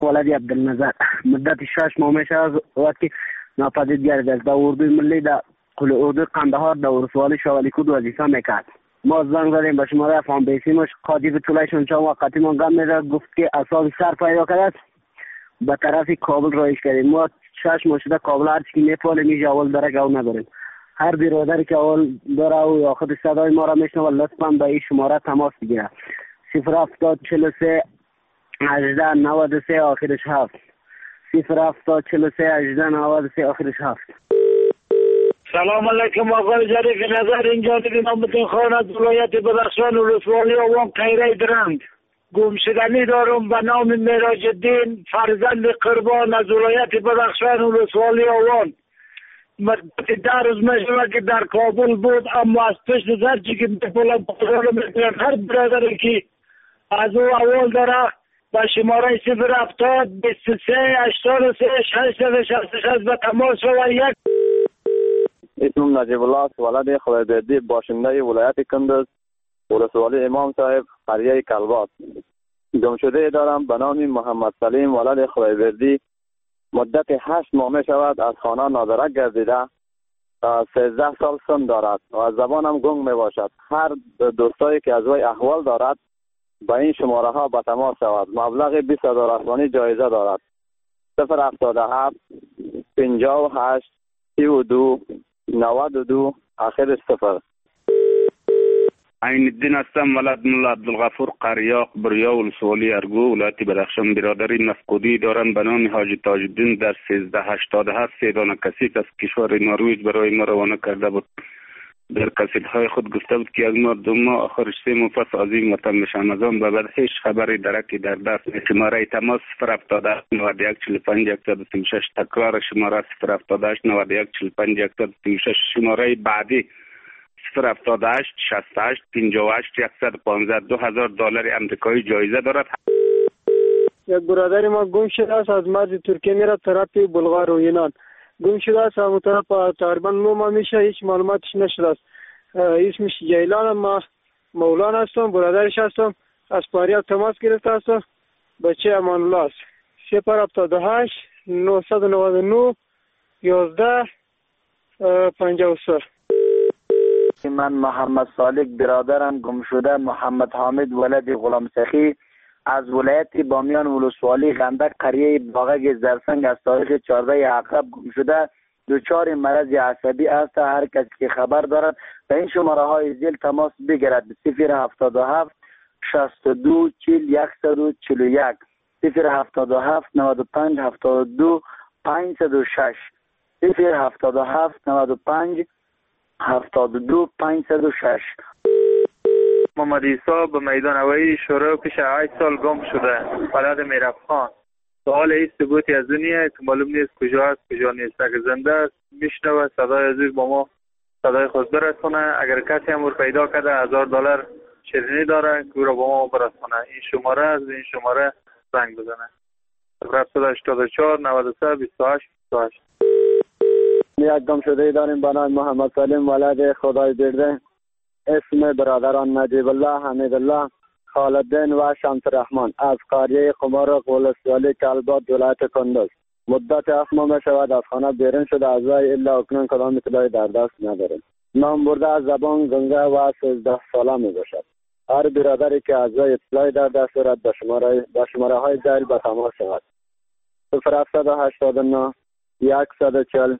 ولدی عبدالنظر مدت 6 ماه میشه از وقتی ناپدید گردید در اردوی ملی در اردوی قندهار در ولسوالی شوالیکود وظیفه میکرد. ما زنگ زدیم به شماره فاندیشنش، قاضی طولایشون چند وقتی ما گم میره گفت که اسباب سر پیدا کرد به طرف کابل رایش کردیم. ما 6 ماه شده کابل هر چی میپاله میشه اول درک او نداریم. هر برادری که اول داره او یا خود صدای ما را میشنوه لطفا به این شماره تماس بگیره 07043 18 93 آخرش 7 07043 18 93 آخرش 7. سلام علیکم آقای ظریف نظر، اینجا نامتون خان از ولایت بدخشان ولسوالی آوان قیره درند. گمشدنی دارم به نام معراج الدین فرزند قربان از ولایت بدخشان ولسوالی آوان. مدت 10 روز میشه که در کابل بود، اما از پشت زرچی که میپولم میکنم هر برادری که از او اول داره با شماره 070 23 83 666 به تماس شود. یک اسمم نجیب الله است، ولد خدایبردی، باشنده ولایت کندز، ولسوالی امام صاحب، قریه کلبات. گمشده دارم به نام محمد سلیم ولد خدایبردی. مدت 8 ماه می شود از خانه نادرک گردیده. 13 سال سن دارد و از زبانم گنگ می باشد. هر دوستایی که از وی احوال دارد با این شماره ها به تماس شود. مبلغ 20,000 افغانی جایزه دارد. 077 58 32 92 آخرش 0. عین الدین هستم، ولد ملا عبدالغفور قریاق، بریا ولسوالی ارگو، ولایت بدخشان. برادری نفقودی دارم به نام حاجی تاج الدین در 1387 3 دانه کسیت از کشور نروژ برای ما روانه کرده بود. در کسیت‌های خود گفته بود که از مردم ما آخرش 3 ماه پس از این وطن میشم. از آن به بعد هیچ خبری درکی در دست نیست. شماره تماس 078 91 45 136. تکرار شماره 078 91 45 136. شماره بعدی 078 68 58 115. $2000 آمریکایی جایزه دارد. یک برادر ما گم شده است، از مرز ترکیه میره طرف بلغار و یونان. گم شده است، همون طرف تقریبا 9 ماه میشه، هیچ معلوماتش نشده است. اسمش جیلان، ما مولانا هستم، برادرش هستم. از فاریاب تماس گرفته هستم. بچه امان الله است. 078 999 11 53. من محمد صالح برادرم گم شده محمد حامد ولد غلام سخی از ولایت بامیان ولسوالی غندک قریه باغک زرسنگ از تاریخ 14 عقرب گم شده. دچار مرض عصبی است. هر کسی که خبر دارد به این شماره های زیر تماس بگیرد. 077 62 40 141 077 95 72 506 077 95 72 506. محمد عیسی به میدان هوایی شروع پیش 8 سال گم شده، ولد میرفخان. سوال این ثبوتی از دنیا که معلوم نیست کجا است کجا نیست. اگر زنده است میشنوه صدای عزیز با ما صدای خود برسونه. اگر کسی هم پیدا کرده $1000 شیرینی داره که رو با ما برسونه. این شماره از این شماره زنگ بزنه. 784 93 28 28. یک گم شده داریم به نام محمد سلیم ولد خدایبرده. اسم برادران نجیب الله، حمید الله، خالدین و شمس الرحمن از قریه قمارق ولسوالی کلبات ولایت کندز. مدت 7 ماه میشود از خانه بیرون شده. از وی الا اکنون کدام اطلاعی در دست نداریم. نام برده از زبان گنگه و 13 ساله می باشد. هر برادری که از وی اطلاعی در دست دارد به شماره های زیر به تماس شود. 0789 140.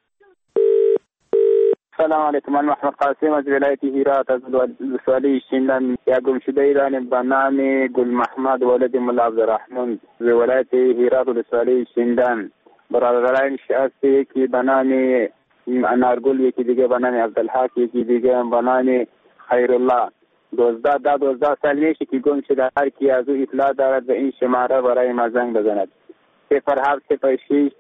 سلام علیکم، من محمد قاسم از ولایت هرات از ولسوالی شیندن. یک گم شده داریم به نام گل محمد ولد ملا عبدالرحمن از ولایت هرات ولسوالی شیندن. برادرانش است، یکی به نام انارگل، یکی دیگه به نام عبدالحق، یکی دیگه به نام خیرالله. 12 سال میشه که گم شده. هر کی از او اطلاع دارد به این شماره برای ما زنگ بزند. 0706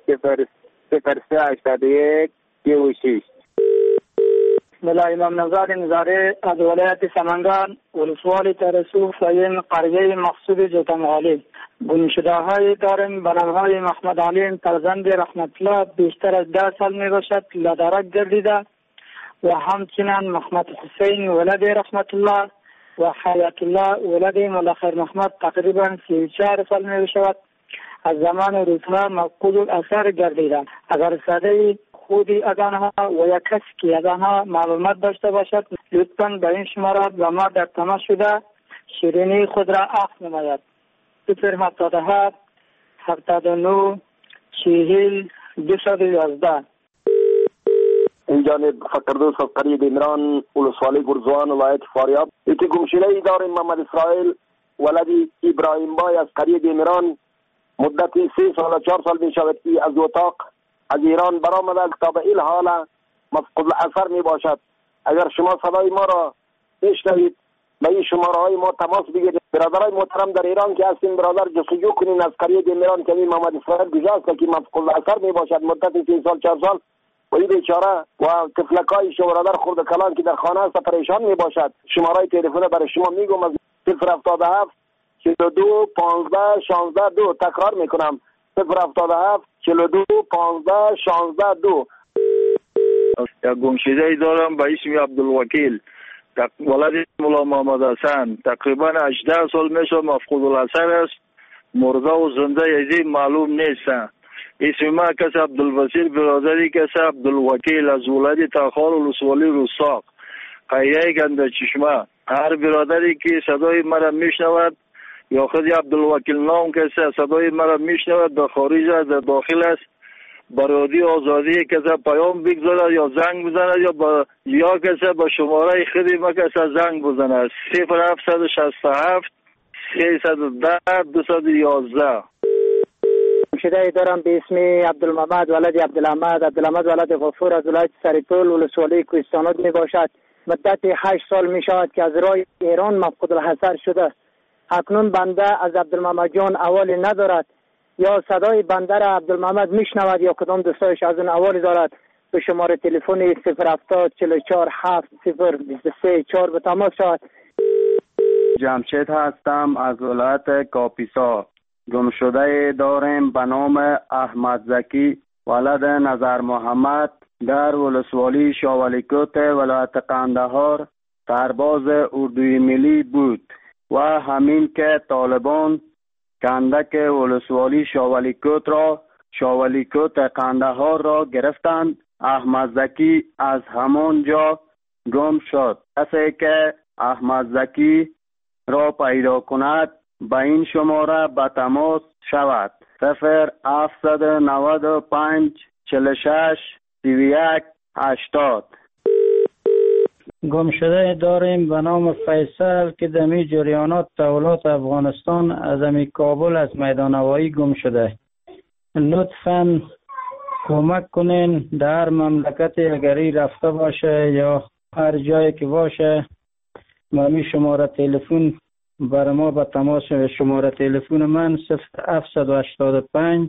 0381 36. ملا امام نزار نظاره از ولایت سمنگان ولسوالی ترسو سیم قریه مقصود جوتمغالی. گم شده های داریم به نام های محمد علیم فرزند رحمت الله، بیشتر از 10 سال می باشد، لدرک گردیده. و همچنین محمد حسین ولد رحمت الله و حیات الله ولد ملا خیر محمد تقریبا 34 سال می باشد. از زمان روزها مفقود الاثر گردیدند. اگر صدای خودی از آنها و یا کسی که از آنها معلومات داشته باشد لطفاً به این شماره با ما در تماس شده شیرینی خود را عفو نماید. 077 79 40 211. این جانب فقردوس از قریه دیمران ولسوالی گرزوان ولایت فاریاب. یکی گمشده داریم محمد اسرائیل ولدی ابراهیم بای از قریه دیمران مدت 3 سال 4 سال می شود که از اتاق از ایران برآمده تا به این حال مفقود الاثر می باشد. اگر شما صدای ما را بشنوید به این شماره های ما تماس بگیرید. برادرای محترم در ایران که هستین برادر جستجو کنین از قریه دیمران که محمد اسرائیل کجاست که مفقود الاثر می باشد مدت 3 سال 4 سال و این بیچاره و طفلکای شما برادر خرد کلان که در خانه است پریشان می باشد. شماره تلفن برای شما میگم از 077 42 15 16 2. تکرار میکنم 077 42 15 16 2. یک گمشده دارم به اسم عبدالوکیل ولد مولا محمد حسن تقریبا 18 سال میشه مفقود الاثر است. مرده و زنده یزی معلوم نیست. اسم ما کس عبدالوسیل برادری کس عبدالوکیل از ولد تاخار ولسوالی روساق قریه گنده چشمه. هر برادری که صدای مرا میشنود یا خود عبدالوکیل نام کسی صدای مرا میشنود در خارج است در داخل است برادی آزادی کسی پیام بگذارد یا زنگ بزند یا کسی به شماره خودی ما کسی زنگ بزند 0767 310 211. گمشده دارم به اسم عبدالمحمد ولد عبدالحمد ولد غفور از ولایت سریپول ولسوالی کوهستانات می باشد. مدت 8 سال می شود که از راه ایران مفقود الحضر شده. اکنون بنده از عبدالمحمد جان اوالی ندارد یا صدای بنده را عبدالمحمد میشنود یا کدام دوستایش از اون اوالی دارد. به شماره تلفن 070 44 7 0 23 4 به تماس شود. جمشید هستم از ولایت کاپیسا. گمشده داریم به نام احمد زکی ولد نظر محمد در ولسوالی شاولیکوت ولایت قندهار سرباز اردوی ملی بود و همین که طالبان کندک ولسوالی شاولیکوت قندهار را گرفتند احمد زکی از همان جا گم شد. کسی که احمد زکی را پیدا کند به این شماره به تماس شود 0795 46 31 80. گمشده داریم به نام فیصل که دمی جریانات تحولات افغانستان از امی کابل از میدان هوایی گم شده. لطفاً کمک کنین در مملکت اگری رفته باشه یا هر جایی که باشه ما شماره تلفن برای ما به تماس. شماره تلفن من 0785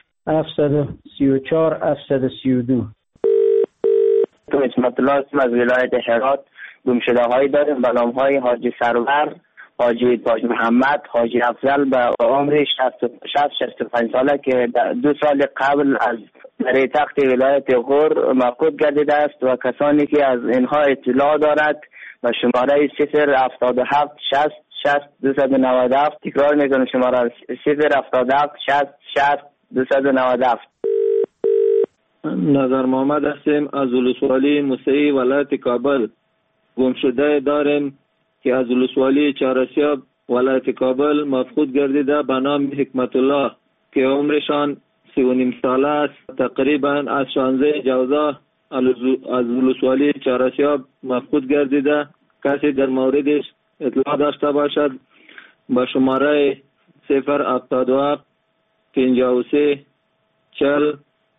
734 732. تو اسمت الله از ولایت هرات گمشده هایی داریم به نام های حاجی سرور، حاجی تاج محمد، حاجی افضل به عمر 65 ساله که 2 سال قبل از در تخت ولایت غور مفقود گردیده است و کسانی که از اینها اطلاع دارد به شماره 077 60 60 297. تکرار میکنم شماره 077 60 60 297. نظر محمد هستیم از ولسوالی موسعی ولایت کابل. گمشده داریم که از ولسوالی چهارسیاب ولایت کابل مفقود گردیده به نام حکمت الله که عمرشان 39 ساله است. تقریبا از 16 جوزا از ولسوالی چهارسیاب مفقود گردیده. کسی در موردش اطلاع داشته باشد با شماره 077 53 40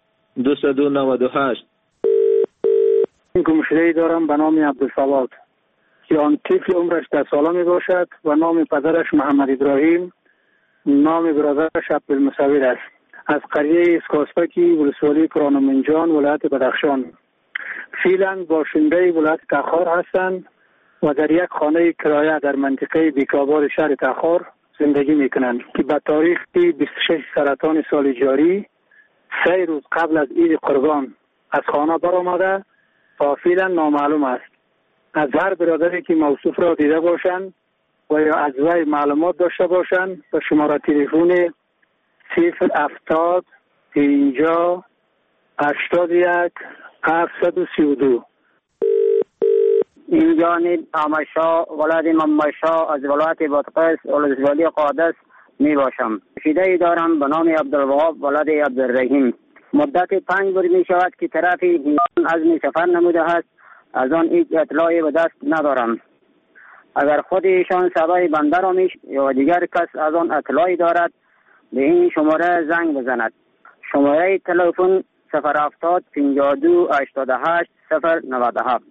298. گمشده‌ای دارم به نام عبدالصواد که آن طفل عمرش 10 ساله می باشد و نام پدرش محمد ابراهیم، نام برادرش عبدالمصور است. از قریه اسکاسپکی ولسوالی کرانمنجان ولایت بدخشان. فعلا باشنده ولایت تخار هستند و در یک خانه کرایه در منطقه بیکابار شهر تخار زندگی می کنند که به تاریخ 26 سرطان سال جاری 3 روز قبل از عید قربان از خانه برآمده و فعلا نامعلوم است. از هر برادری که موصوف را دیده باشند و یا از وی معلومات داشته باشند به شماره تلفن 070 50 81 732. این جانب آمشا ولد ممشا از ولایت بادغیس ولسوالی قادس می باشم. رسیده دارم به نام عبدالوهاب ولد عبدالرحیم. مدت 5 روز می شود که طرف ایران عزم سفر نموده است. از آن هیچ اطلاعی به دست ندارم. اگر خود ایشان صدای بنده را یا دیگر کس از آن اطلاعی دارد به این شماره زنگ بزند. شماره تلفن 070 52 88 097.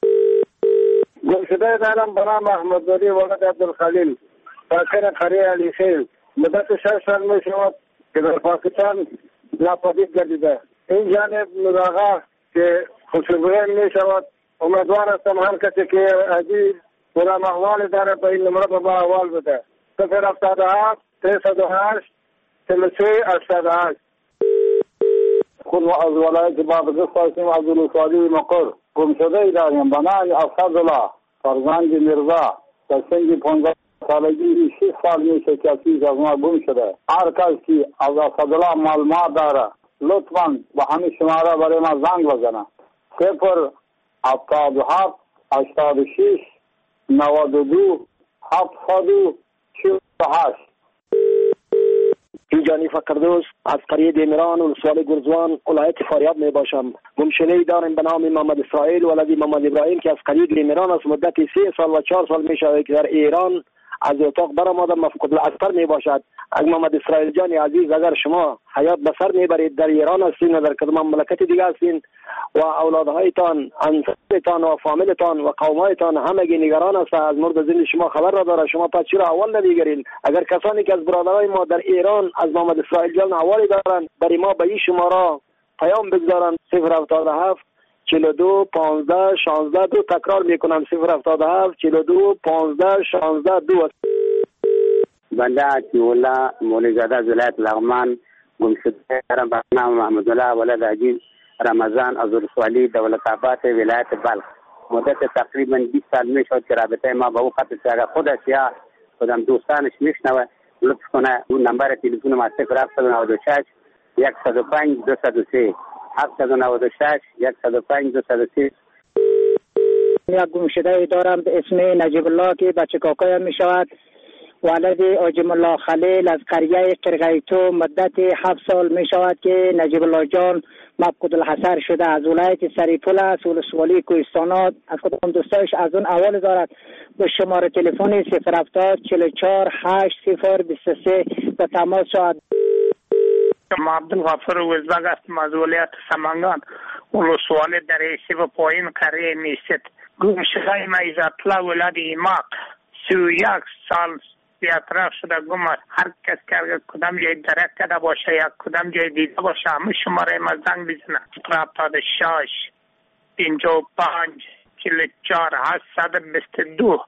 گمشده دارم به نام احمدولی ولد عبدالخلیل ساکن قریه علی خیل. مدت 6 سال می شود که در پاکستان ناپدید گردیده. این جانب مداغا که خوشبوین می شود. امیدوار هستم هر کسی که عزیز خودم احوال داره به این نمره با احوال بده. 077 308 43 88. خود از ولایت بادغیس هستیم از ولسوالی مقر. گمشده داریم به نام اسدالله فرزند میرزا در سن 15 سالگی 6 سال میشه که از ما گم شده. هر کس که از اسدالله معلومات داره لطفاً به همین شماره برای ما زنگ بزنه. 077 86 92 748. اینجانی فقردوس از قریه دیمران ولسوالی گرزوان ولایت فاریاب می باشم. گمشده داریم به نام محمد اسرائیل ولد محمد ابراهیم که از قریه دیمران از مدت 3 سال و 4 سال می شود که در ایران از اتاق برآمده مفقود الاثر می باشد. اگر محمد اسرائیل جان عزیز اگر شما حیات به سر می برید در ایران هستین و در کدام مملکت دیگه هستین و اولادهایتان انصارتان و فامیلتان و قومایتان همگی نگران است از مورد زندگی شما خبر را داره. شما پس چرا اول نمیگیرین؟ اگر کسانی که از برادرای ما در ایران از محمد اسرائیل جان اوالی دارن برای ما به این شماره پیام بگذارن. 077 42 15 16 2. تکرار میکنم 077 42 15 16 2. بنده عطی‌الله مولیزاده از ولایت لغمان گمشده دارم به نام محمدالله ولد عجیب رمضان از ولسوالی دولت‌آباد ولایت بلخ. مدت تقریبا 20 سال میشد که رابطه ما با او قطع شد. اگر خودش یا خودم دوستانش میشنوه لطف کنه اون نمبر تلفن ما 0796 105 203 796 105 203. یک گمشده دارم به اسم نجیب الله که بچه کاکایم می شود. ولد آجم الله خلیل از قریه قرغیتو. مدت 7 سال می شود که نجیب الله جان مفقود الحصر شده. از ولایت سریپول است ولسوالی کوهستانات. از خودم دوستایش از اون اول دارد. به شماره تلفن 070 44 80 23 به تماس شود. ما عبدالغفور وزبگ هستم از ولایت سمنگان ولسوالی دریسی و پایین قریه میست. گمشده ما عزت‌الله ولد ایماق 31 سال بی‌اطراف شده گم است. هر کس که کدام جای درک کرده باشه یا کدام جای دیده باشه همه شماره ما زنگ بزنه. 76 55 44 822.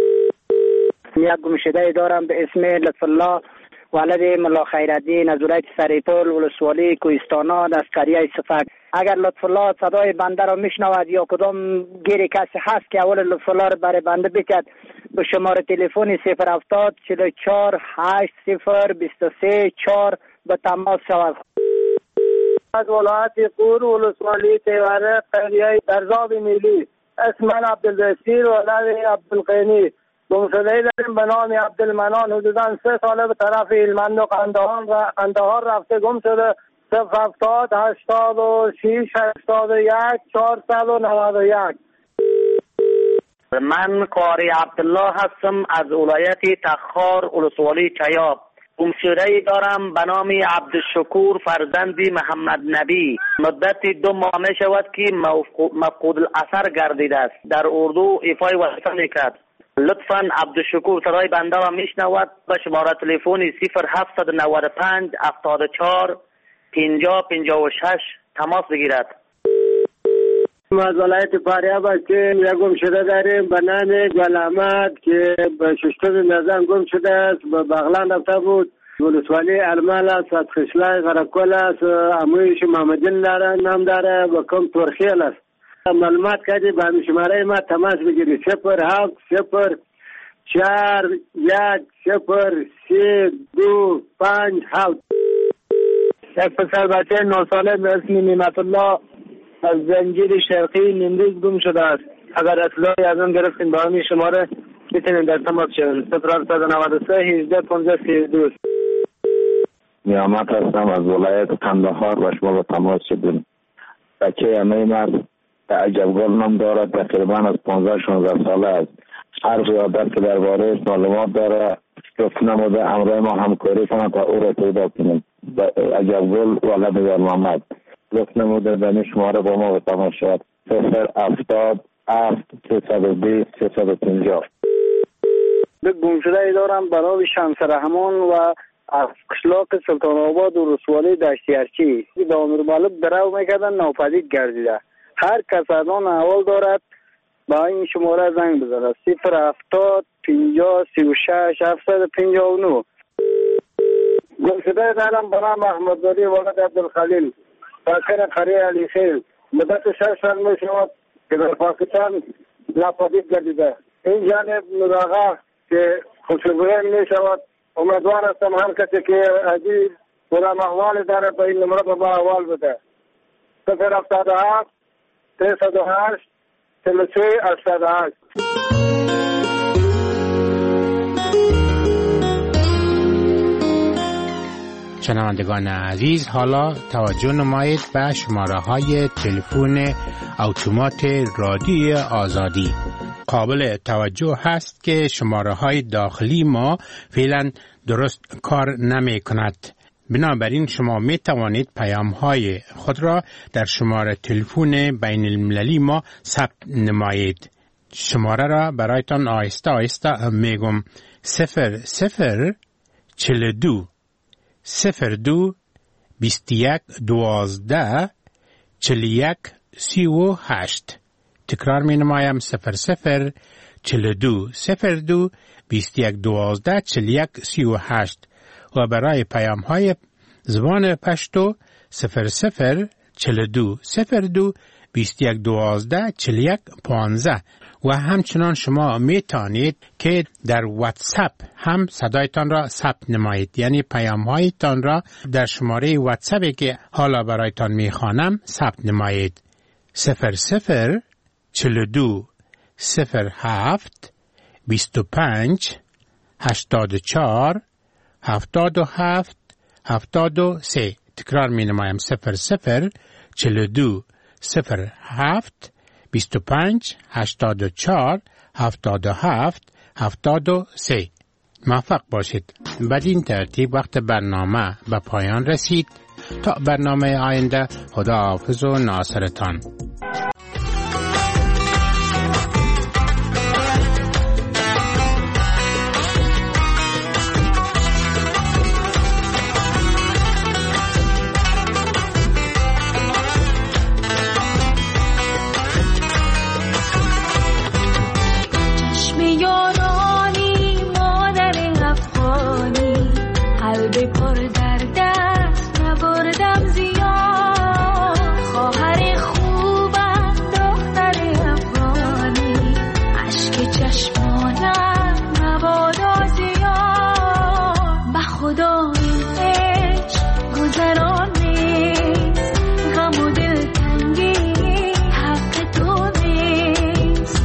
یک گمشده دارم به اسم لطف الله ولد ملا خیرالدین از ولایت سریپول ولسوالی کوهستانات از قریه صفک. اگر لطف الله صدای بنده را میشنود یا کدام گیری کسی هست که اول لطف الله را برای بنده بکرد به شماره تلفن 070 44 80 23 4 به تماس شود. از ولایت قور ولسوالی تیوره قریه درزاب میلی اسم من عبدالبصیر ولد عبدالقینی. گمشده داریم به نام عبدالمنان حدوداً 3 ساله به طرف هلمند و قندهار رفته گم شده. 070 86 81 491. من قاری عبدالله هستم از ولایت تخار ولسوالی چیاب. گمشده دارم به نام عبدالشکور فرزند محمد نبی. مدت 2 ماه می شود که مفقود الاثر گردیده است. در اردو ایفای وظیفه میکرد. لطفاً عبدالشکور صدای بنده را میشنود به شماره تلفن 0795 74 50 56 تماس بگیرد. از ولایت فاریاب هستیم. یک گمشده داریم به نام گل احمد که به ششتم نظام گم شده است. به بغلان رفته بود. ولسوالی المال است. از خشلای غرقل است. امویش محمدین داره نام داره و کم ترخیل است. معلومات کردی به همین شماره ما تماس بگیری 07 04 1 0 3 2 5 7. یک پسر بچه 9 ساله به اسم نعمت الله از زنجیر شرقی نیمروز گم شده است. اگر اطلاعی از آن گرفتیم با همین شماره میتونیم در تماس شویم. 0793 18 15 32. نیامت هستم از ولایت قندهار و شما با تماس شدیم. بچه امیم است که عجبگل نام دارد، تقریبا از 15-16 ساله است. هر قیادت که درباره معلومات داره گفت نموده امرای ما همکاری کنند تا او را پیدا کنیم. عجبگل ولد در محمد گفت نموده در شماره با ما به تماس شد. 077 320 350. گم شده ای دارم برای شمس رحمان و از قشلاق سلطان آباد و رسوالی دشتیارچی به امیر مالک درو میکردن ناپدید گردیده. هر کس از آن احوال دارد با این شماره زنگ بزنه. 070 50 36 759. گم شده دارم برای محمدزاده ولد عبدالخلیل ساکن قریه علی خیل مدت 6 سال می شود که در پاکستان ناپدید گردیده. این جانب نوراغا که خوشبویی می شود. امیدوار هستم هر کسی که عزیز کدام احوال داره به این نمره به ما احوال بده. 077 308 33 88. شنوندگان عزیز، حالا توجه نمایید به شماره های تلفن اتومات رادیو آزادی. قابل توجه هست که شماره های داخلی ما فعلا درست کار نمی کند. بنابراین شما می توانید پیام های خود را در شماره تلفن بین المللی ما ثبت نمایید. شماره را برایتان آهسته آهسته میگم. 0042 02 21 12 41 38. تکرار می نمایم. 0042 02 21 12 41 38. و برای پیام های زبان پشتو 0042 02 21 12 41 15. و همچنان شما می توانید که در واتساپ هم صدایتان را ثبت نمایید، یعنی پیام هایتان را در شماره واتساپی که حالا برایتان می خوانم ثبت نمایید. 0042 07 25 84 77 73. تکرار می نمایم. 0042 07 25 84 77 73. موفق باشید. بدین ترتیب وقت برنامه به پایان رسید. تا برنامه آینده، خداحافظ و ناصرتان.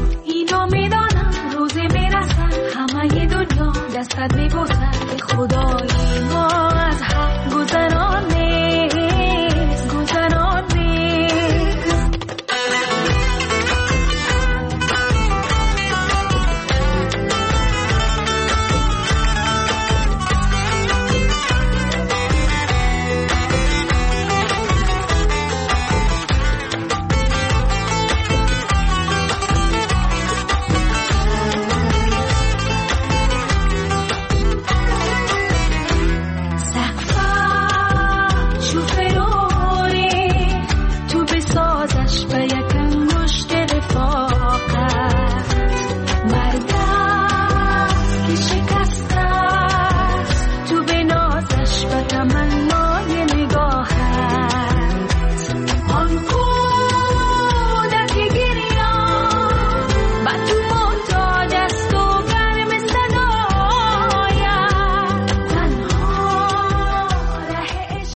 خدا